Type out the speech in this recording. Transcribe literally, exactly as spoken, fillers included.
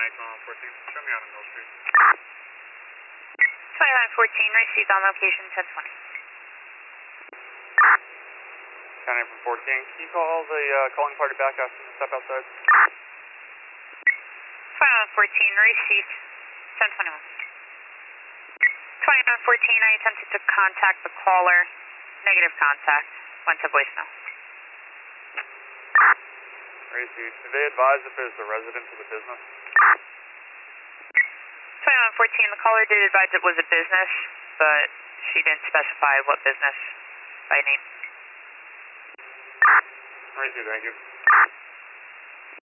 twenty-one fourteen. Show me out on Mill Street. twenty-one fourteen, received on location ten twenty. County from fourteen. Can you call the uh, calling party back after the step outside? twenty-one fourteen, received ten twenty-one. twenty-one fourteen, I attempted to contact the caller. Negative contact. Went to voicemail. Received. Did they advise if there's a resident of the business? twenty-one fourteen, the caller did advise it was a business, but she didn't specify what business by name. Received, thank you.